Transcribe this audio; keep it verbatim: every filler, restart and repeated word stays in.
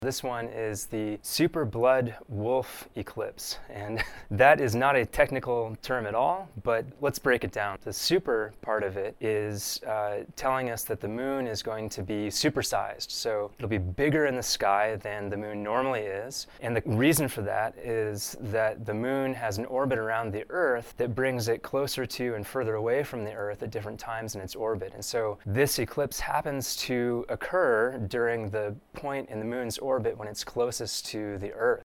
This one is the super blood wolf eclipse, and that is not a technical term at all, but let's break it down. The super part of it is uh, telling us that the moon is going to be supersized, so it'll be bigger in the sky than the moon normally is, and the reason for that is that the moon has an orbit around the Earth that brings it closer to and further away from the Earth at different times in its orbit, and so this eclipse happens to occur during the point in the moon's orbit orbit when it's closest to the Earth.